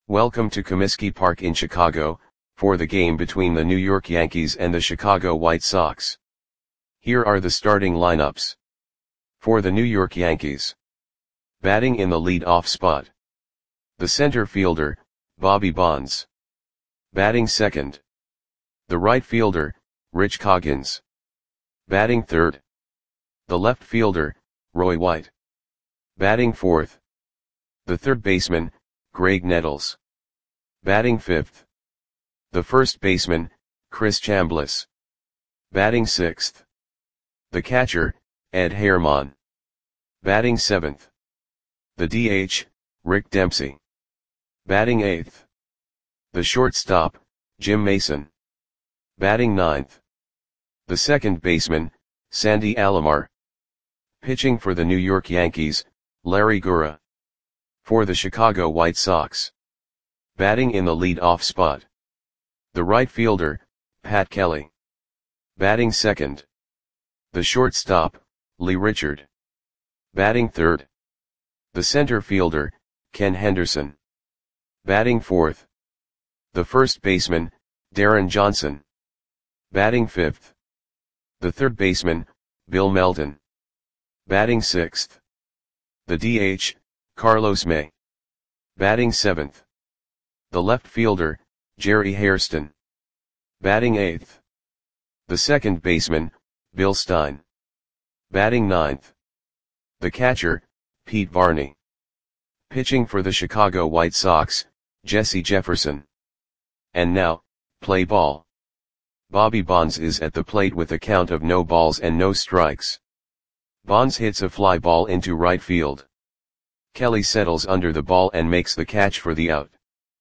Welcome to Comiskey Park in Chicago, for the game between the New York Yankees and the Chicago White Sox. Here are the starting lineups. For the New York Yankees. Batting in the lead-off spot. The center fielder, Bobby Bonds. Batting second. The right fielder, Rich Coggins. Batting third. The left fielder, Roy White. Batting fourth. The third baseman, Graig Nettles. Batting fifth. The first baseman, Chris Chambliss. Batting sixth. The catcher, Ed Herman. Batting seventh. The DH, Rick Dempsey. Batting eighth. The shortstop, Jim Mason. Batting ninth. The second baseman, Sandy Alomar. Pitching for the New York Yankees, Larry Gura. For the Chicago White Sox. Batting in the lead-off spot. The right fielder, Pat Kelly. Batting second. The shortstop, Lee Richard. Batting third. The center fielder, Ken Henderson. Batting fourth. The first baseman, Darren Johnson. Batting fifth. The third baseman, Bill Melton. Batting sixth. The DH, Carlos May. Batting seventh. The left fielder, Jerry Hairston. Batting eighth. The second baseman, Bill Stein. Batting ninth. The catcher, Pete Varney. Pitching for the Chicago White Sox, Jesse Jefferson. And now, play ball. Bobby Bonds is at the plate with a count of no balls and no strikes. Bonds hits a fly ball into right field. Kelly settles under the ball and makes the catch for the out.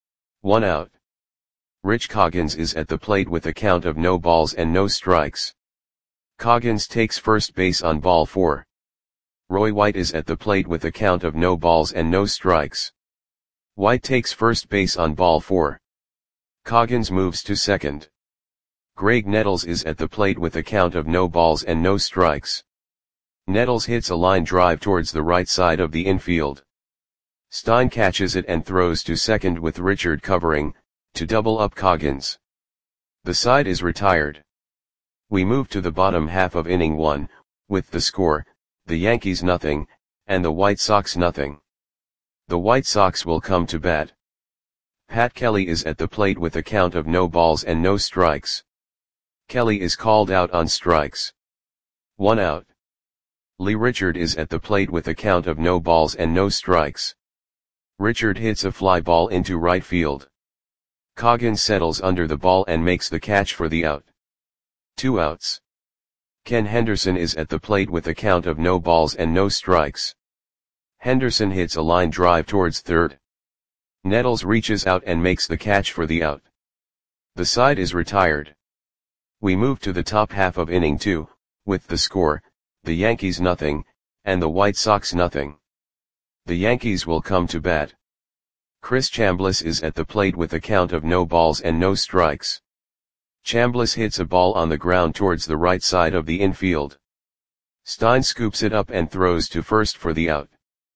1 out. Rich Coggins is at the plate with a count of no balls and no strikes. Coggins takes first base on ball 4. Roy White is at the plate with a count of no balls and no strikes. White takes first base on ball 4. Coggins moves to second. Graig Nettles is at the plate with a count of no balls and no strikes. Nettles hits a line drive towards the right side of the infield. Stein catches it and throws to second with Richard covering, to double up Coggins. The side is retired. We move to the bottom half of inning 1, with the score, the Yankees nothing, and the White Sox nothing. The White Sox will come to bat. Pat Kelly is at the plate with a count of no balls and no strikes. Kelly is called out on strikes. 1 out. Lee Richard is at the plate with a count of no balls and no strikes. Richard hits a fly ball into right field. Coggins settles under the ball and makes the catch for the out. 2 outs. Ken Henderson is at the plate with a count of no balls and no strikes. Henderson hits a line drive towards third. Nettles reaches out and makes the catch for the out. The side is retired. We move to the top half of inning 2, with the score, the Yankees nothing, and the White Sox nothing. The Yankees will come to bat. Chris Chambliss is at the plate with a count of no balls and no strikes. Chambliss hits a ball on the ground towards the right side of the infield. Stein scoops it up and throws to first for the out.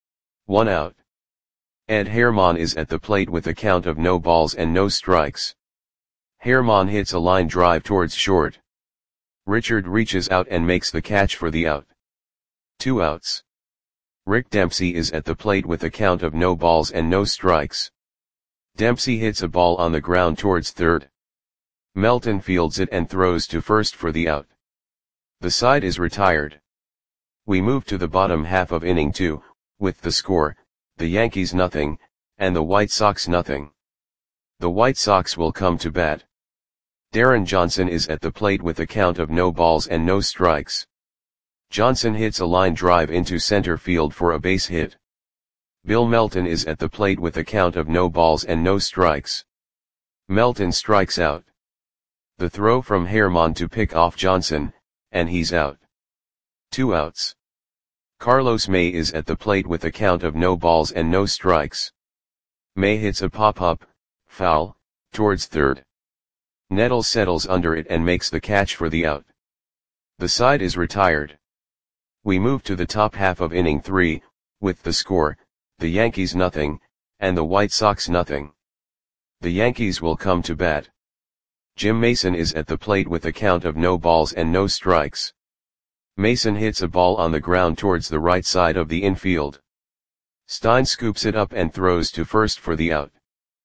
1 out. Ed Herman is at the plate with a count of no balls and no strikes. Herman hits a line drive towards short. Richard reaches out and makes the catch for the out. 2 outs. Rick Dempsey is at the plate with a count of no balls and no strikes. Dempsey hits a ball on the ground towards third. Melton fields it and throws to first for the out. The side is retired. We move to the bottom half of inning 2, with the score, the Yankees nothing, and the White Sox nothing. The White Sox will come to bat. Darren Johnson is at the plate with a count of no balls and no strikes. Johnson hits a line drive into center field for a base hit. Bill Melton is at the plate with a count of no balls and no strikes. Melton strikes out. The throw from Herman to pick off Johnson, and he's out. 2 outs. Carlos May is at the plate with a count of no balls and no strikes. May hits a pop-up, foul, towards third. Nettles settles under it and makes the catch for the out. The side is retired. We move to the top half of inning 3, with the score, the Yankees nothing, and the White Sox nothing. The Yankees will come to bat. Jim Mason is at the plate with a count of no balls and no strikes. Mason hits a ball on the ground towards the right side of the infield. Stein scoops it up and throws to first for the out.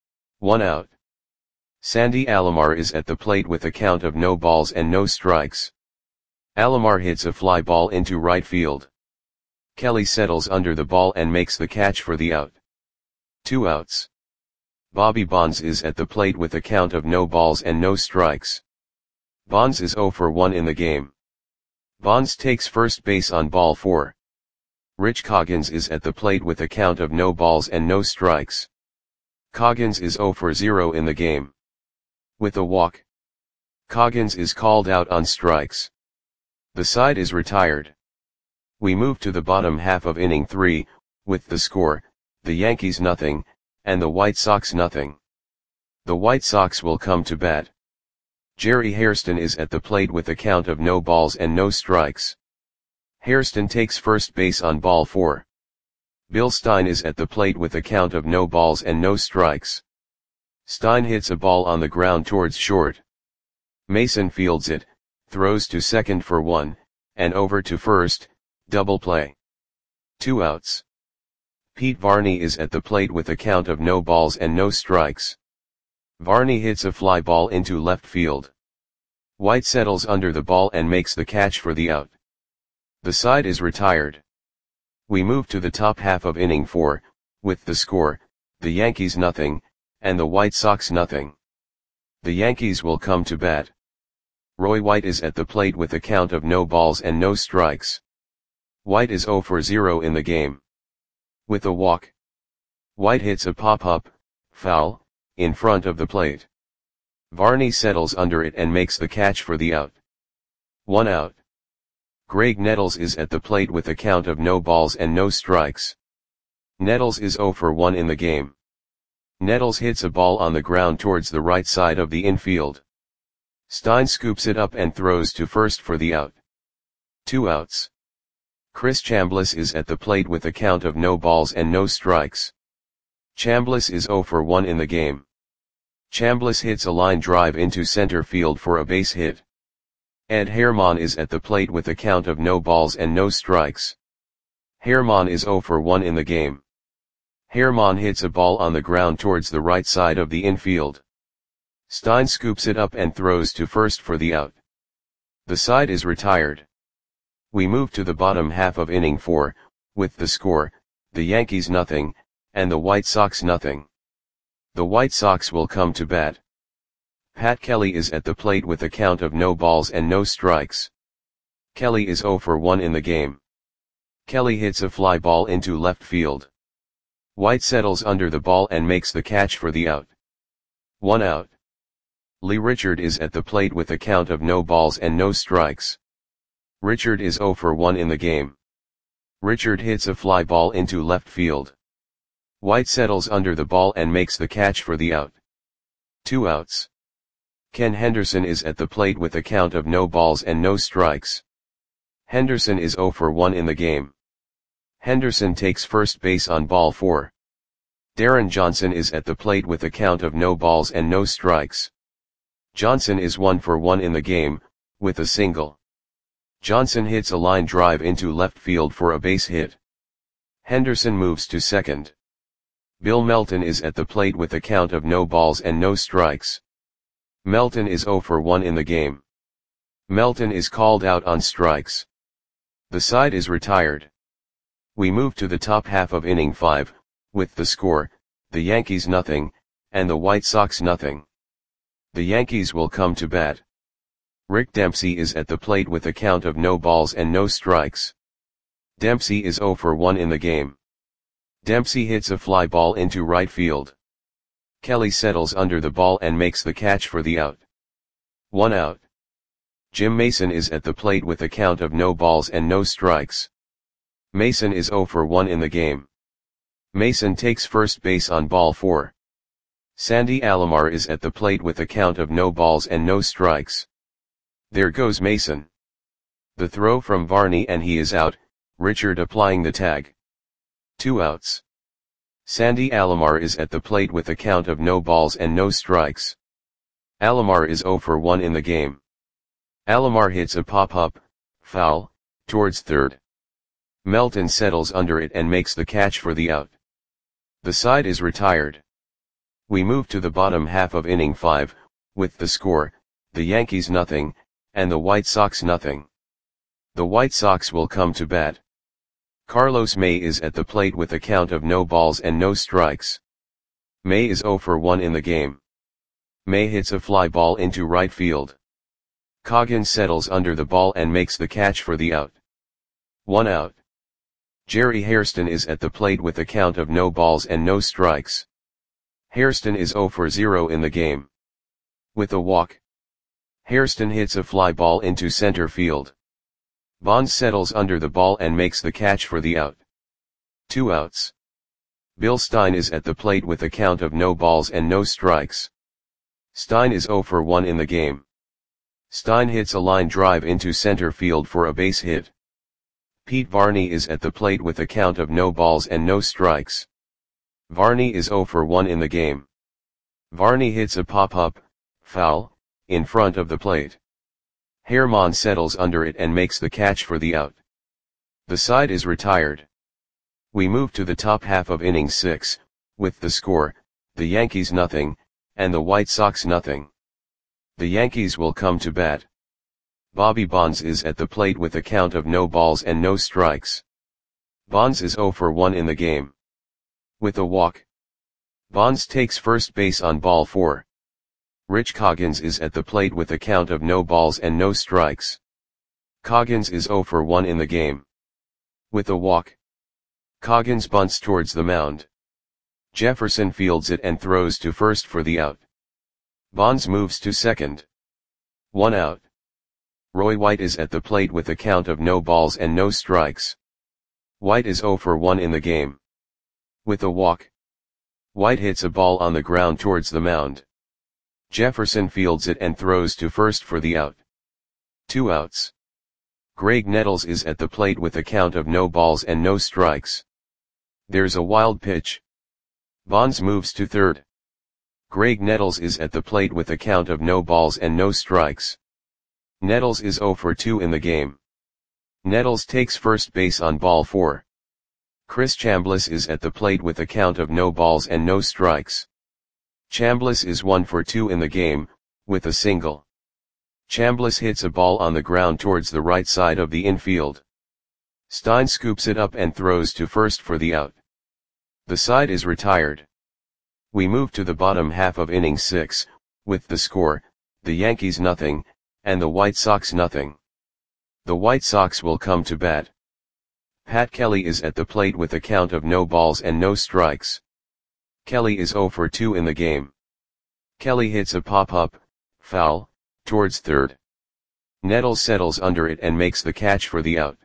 1 out. Sandy Alomar is at the plate with a count of no balls and no strikes. Alomar hits a fly ball into right field. Kelly settles under the ball and makes the catch for the out. 2 outs. Bobby Bonds is at the plate with a count of no balls and no strikes. Bonds is 0 for 1 in the game. Bonds takes first base on ball 4. Rich Coggins is at the plate with a count of no balls and no strikes. Coggins is 0 for 0 in the game. With a walk, Coggins is called out on strikes. The side is retired. We move to the bottom half of inning 3, with the score, the Yankees nothing, and the White Sox nothing. The White Sox will come to bat. Jerry Hairston is at the plate with a count of no balls and no strikes. Hairston takes first base on ball 4. Bill Stein is at the plate with a count of no balls and no strikes. Stein hits a ball on the ground towards short. Mason fields it, throws to second for 1, and over to first, double play. 2 outs. Pete Varney is at the plate with a count of no balls and no strikes. Varney hits a fly ball into left field. White settles under the ball and makes the catch for the out. The side is retired. We move to the top half of inning 4, with the score, the Yankees nothing, and the White Sox nothing. The Yankees will come to bat. Roy White is at the plate with a count of no balls and no strikes. White is 0 for 0 in the game. With a walk, White hits a pop-up, foul, in front of the plate. Varney settles under it and makes the catch for the out. 1 out. Greg Nettles is at the plate with a count of no balls and no strikes. Nettles is 0 for 1 in the game. Nettles hits a ball on the ground towards the right side of the infield. Stein scoops it up and throws to first for the out. 2 outs. Chris Chambliss is at the plate with a count of no balls and no strikes. Chambliss is 0 for 1 in the game. Chambliss hits a line drive into center field for a base hit. Ed Herman is at the plate with a count of no balls and no strikes. Herman is 0 for 1 in the game. Herman hits a ball on the ground towards the right side of the infield. Stein scoops it up and throws to first for the out. The side is retired. We move to the bottom half of inning 4, with the score, the Yankees nothing, and the White Sox nothing. The White Sox will come to bat. Pat Kelly is at the plate with a count of no balls and no strikes. Kelly is 0 for 1 in the game. Kelly hits a fly ball into left field. White settles under the ball and makes the catch for the out. 1 out. Lee Richard is at the plate with a count of no balls and no strikes. Richard is 0 for 1 in the game. Richard hits a fly ball into left field. White settles under the ball and makes the catch for the out. 2 outs. Ken Henderson is at the plate with a count of no balls and no strikes. Henderson is 0 for 1 in the game. Henderson takes first base on ball 4. Darren Johnson is at the plate with a count of no balls and no strikes. Johnson is 1 for 1 in the game, with a single. Johnson hits a line drive into left field for a base hit. Henderson moves to second. Bill Melton is at the plate with a count of no balls and no strikes. Melton is 0 for 1 in the game. Melton is called out on strikes. The side is retired. We move to the top half of inning 5, with the score, the Yankees nothing, and the White Sox nothing. The Yankees will come to bat. Rick Dempsey is at the plate with a count of no balls and no strikes. Dempsey is 0 for 1 in the game. Dempsey hits a fly ball into right field. Kelly settles under the ball and makes the catch for the out. 1 out. Jim Mason is at the plate with a count of no balls and no strikes. Mason is 0 for 1 in the game. Mason takes first base on ball 4. Sandy Alomar is at the plate with a count of no balls and no strikes. There goes Mason. The throw from Varney and he is out, Richard applying the tag. 2 outs. Sandy Alomar is at the plate with a count of no balls and no strikes. Alomar is 0 for 1 in the game. Alomar hits a pop-up, foul, towards third. Melton settles under it and makes the catch for the out. The side is retired. We move to the bottom half of inning 5, with the score, the Yankees nothing, and the White Sox nothing. The White Sox will come to bat. Carlos May is at the plate with a count of no balls and no strikes. May is 0 for 1 in the game. May hits a fly ball into right field. Coggins settles under the ball and makes the catch for the out. 1 out. Jerry Hairston is at the plate with a count of no balls and no strikes. Hairston is 0 for 0 in the game. With a walk, Hairston hits a fly ball into center field. Bonds settles under the ball and makes the catch for the out. 2 outs. Bill Stein is at the plate with a count of no balls and no strikes. Stein is 0 for 1 in the game. Stein hits a line drive into center field for a base hit. Pete Varney is at the plate with a count of no balls and no strikes. Varney is 0 for 1 in the game. Varney hits a pop-up, foul, in front of the plate. Herman settles under it and makes the catch for the out. The side is retired. We move to the top half of inning 6, with the score, the Yankees nothing, and the White Sox nothing. The Yankees will come to bat. Bobby Bonds is at the plate with a count of no balls and no strikes. Bonds is 0 for 1 in the game. With a walk, Bonds takes first base on ball 4. Rich Coggins is at the plate with a count of no balls and no strikes. Coggins is 0 for 1 in the game. With a walk, Coggins bunts towards the mound. Jefferson fields it and throws to first for the out. Bonds moves to second. 1 out. Roy White is at the plate with a count of no balls and no strikes. White is 0 for 1 in the game. With a walk, White hits a ball on the ground towards the mound. Jefferson fields it and throws to first for the out. 2 outs. Greg Nettles is at the plate with a count of no balls and no strikes. There's a wild pitch. Bonds moves to third. Greg Nettles is at the plate with a count of no balls and no strikes. Nettles is 0 for 2 in the game. Nettles takes first base on ball 4. Chris Chambliss is at the plate with a count of no balls and no strikes. Chambliss is 1 for 2 in the game, with a single. Chambliss hits a ball on the ground towards the right side of the infield. Stein scoops it up and throws to first for the out. The side is retired. We move to the bottom half of inning 6, with the score, the Yankees nothing, and the White Sox nothing. The White Sox will come to bat. Pat Kelly is at the plate with a count of no balls and no strikes. Kelly is 0 for 2 in the game. Kelly hits a pop-up, foul, towards third. Nettles settles under it and makes the catch for the out.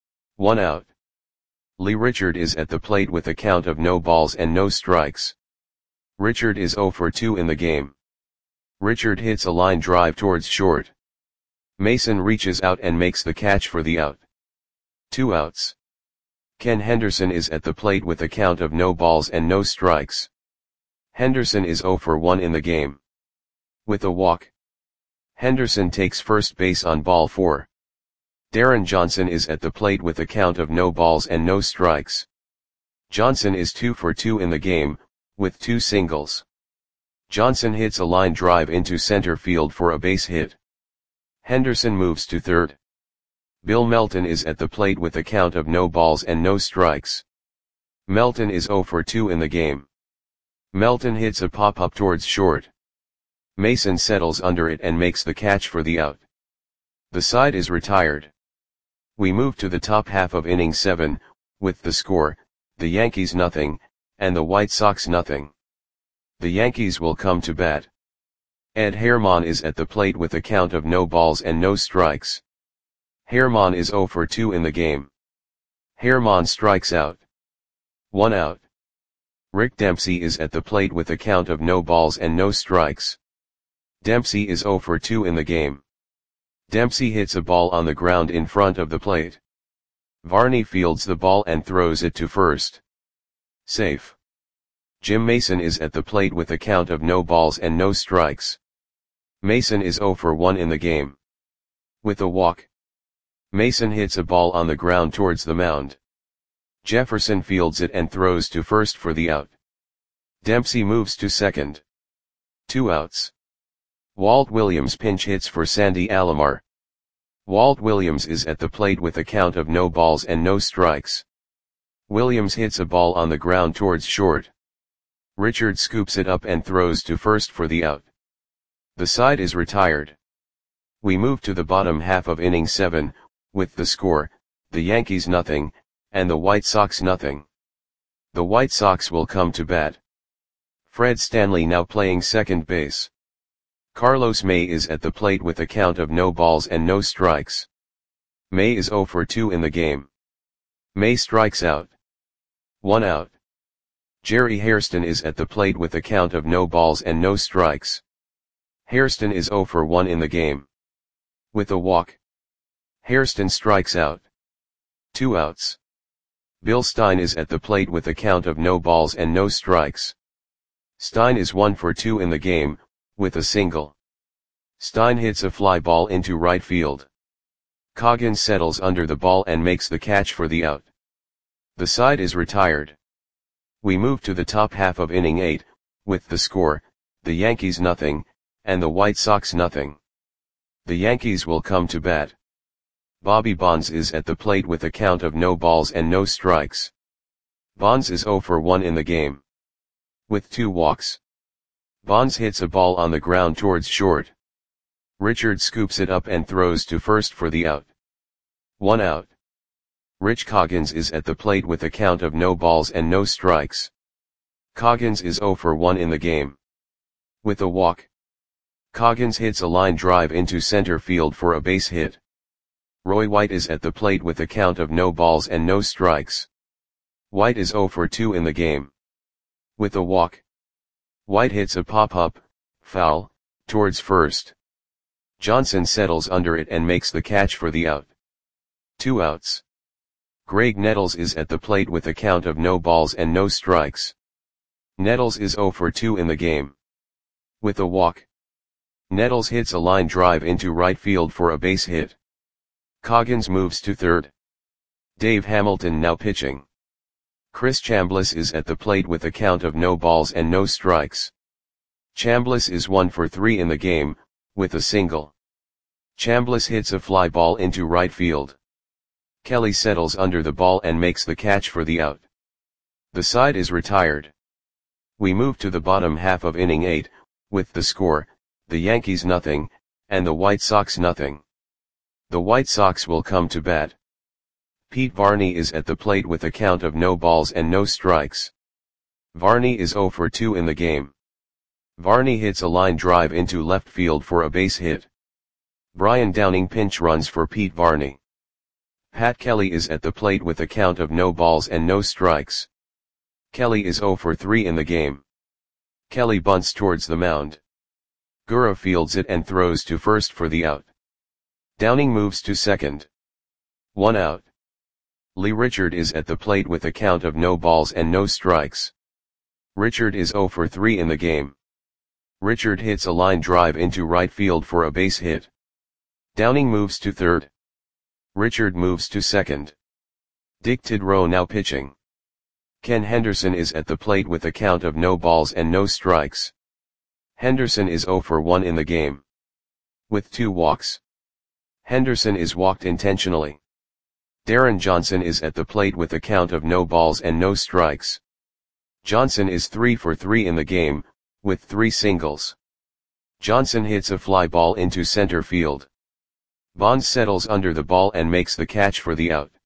1 out. Lee Richard is at the plate with a count of no balls and no strikes. Richard is 0 for 2 in the game. Richard hits a line drive towards short. Mason reaches out and makes the catch for the out. 2 outs. Ken Henderson is at the plate with a count of no balls and no strikes. Henderson is 0 for 1 in the game. With a walk, Henderson takes first base on ball 4. Darren Johnson is at the plate with a count of no balls and no strikes. Johnson is 2 for 2 in the game, with 2 singles. Johnson hits a line drive into center field for a base hit. Henderson moves to third. Bill Melton is at the plate with a count of no balls and no strikes. Melton is 0 for 2 in the game. Melton hits a pop-up towards short. Mason settles under it and makes the catch for the out. The side is retired. We move to the top half of inning 7, with the score, the Yankees nothing, and the White Sox nothing. The Yankees will come to bat. Ed Herman is at the plate with a count of no balls and no strikes. Herman is 0 for 2 in the game. Herman strikes out. 1 out. Rick Dempsey is at the plate with a count of no balls and no strikes. Dempsey is 0 for 2 in the game. Dempsey hits a ball on the ground in front of the plate. Varney fields the ball and throws it to first. Safe. Jim Mason is at the plate with a count of no balls and no strikes. Mason is 0 for 1 in the game. With a walk, Mason hits a ball on the ground towards the mound. Jefferson fields it and throws to first for the out. Dempsey moves to second. 2 outs. Walt Williams pinch hits for Sandy Alomar. Walt Williams is at the plate with a count of no balls and no strikes. Williams hits a ball on the ground towards short. Richard scoops it up and throws to first for the out. The side is retired. We move to the bottom half of inning 7, with the score, the Yankees nothing, and the White Sox nothing. The White Sox will come to bat. Fred Stanley now playing second base. Carlos May is at the plate with a count of no balls and no strikes. May is 0 for 2 in the game. May strikes out. 1 out. Jerry Hairston is at the plate with a count of no balls and no strikes. Hairston is 0 for 1 in the game. With a walk, Hairston strikes out. 2 outs. Bill Stein is at the plate with a count of no balls and no strikes. Stein is 1 for 2 in the game, with a single. Stein hits a fly ball into right field. Coggins settles under the ball and makes the catch for the out. The side is retired. We move to the top half of inning 8, with the score, the Yankees nothing, and the White Sox nothing. The Yankees will come to bat. Bobby Bonds is at the plate with a count of no balls and no strikes. Bonds is 0 for 1 in the game. With 2 walks. Bonds hits a ball on the ground towards short. Richard scoops it up and throws to first for the out. 1 out. Rich Coggins is at the plate with a count of no balls and no strikes. Coggins is 0 for 1 in the game. With a walk, Coggins hits a line drive into center field for a base hit. Roy White is at the plate with a count of no balls and no strikes. White is 0 for 2 in the game. With a walk, White hits a pop-up, foul, towards first. Johnson settles under it and makes the catch for the out. 2 outs. Greg Nettles is at the plate with a count of no balls and no strikes. Nettles is 0 for 2 in the game. With a walk, Nettles hits a line drive into right field for a base hit. Coggins moves to third. Dave Hamilton now pitching. Chris Chambliss is at the plate with a count of no balls and no strikes. Chambliss is 1 for 3 in the game, with a single. Chambliss hits a fly ball into right field. Kelly settles under the ball and makes the catch for the out. The side is retired. We move to the bottom half of inning 8, with the score, the Yankees nothing, and the White Sox nothing. The White Sox will come to bat. Pete Varney is at the plate with a count of no balls and no strikes. Varney is 0 for 2 in the game. Varney hits a line drive into left field for a base hit. Brian Downing pinch runs for Pete Varney. Pat Kelly is at the plate with a count of no balls and no strikes. Kelly is 0 for 3 in the game. Kelly bunts towards the mound. Gura fields it and throws to first for the out. Downing moves to second. 1 out. Lee Richard is at the plate with a count of no balls and no strikes. Richard is 0 for 3 in the game. Richard hits a line drive into right field for a base hit. Downing moves to third. Richard moves to second. Dick Tidrow now pitching. Ken Henderson is at the plate with a count of no balls and no strikes. Henderson is 0 for 1 in the game. With 2 walks. Henderson is walked intentionally. Darren Johnson is at the plate with a count of no balls and no strikes. Johnson is 3 for 3 in the game, with 3 singles. Johnson hits a fly ball into center field. Bonds settles under the ball and makes the catch for the out.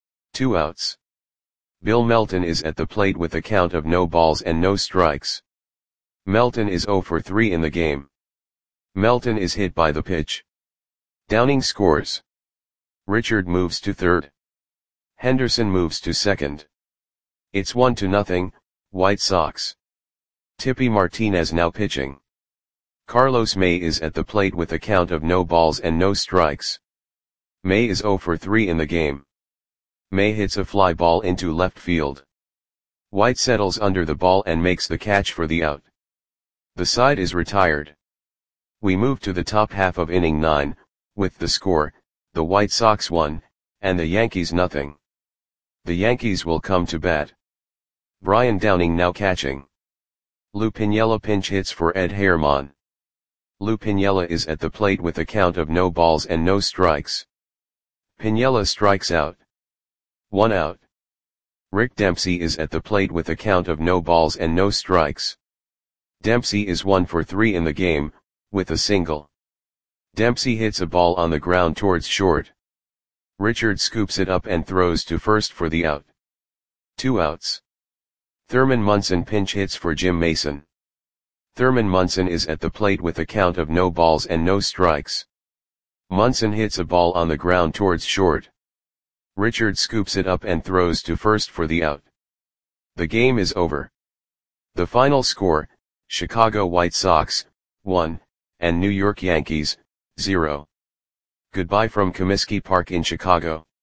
2 outs. Bill Melton is at the plate with a count of no balls and no strikes. Melton is 0 for 3 in the game. Melton is hit by the pitch. Downing scores. Richard moves to third. Henderson moves to second. It's 1-0, White Sox. Tippy Martinez now pitching. Carlos May is at the plate with a count of no balls and no strikes. May is 0 for 3 in the game. May hits a fly ball into left field. White settles under the ball and makes the catch for the out. The side is retired. We move to the top half of inning 9, with the score, the White Sox 1, and the Yankees nothing. The Yankees will come to bat. Brian Downing now catching. Lou Piniella pinch hits for Ed Herman. Lou Piniella is at the plate with a count of no balls and no strikes. Piniella strikes out. 1 out. Rick Dempsey is at the plate with a count of no balls and no strikes. Dempsey is 1 for 3 in the game, with a single. Dempsey hits a ball on the ground towards short. Richard scoops it up and throws to first for the out. 2 outs. Thurman Munson pinch hits for Jim Mason. Thurman Munson is at the plate with a count of no balls and no strikes. Munson hits a ball on the ground towards short. Richard scoops it up and throws to first for the out. The game is over. The final score, Chicago White Sox, 1, and New York Yankees, 0. Goodbye from Comiskey Park in Chicago.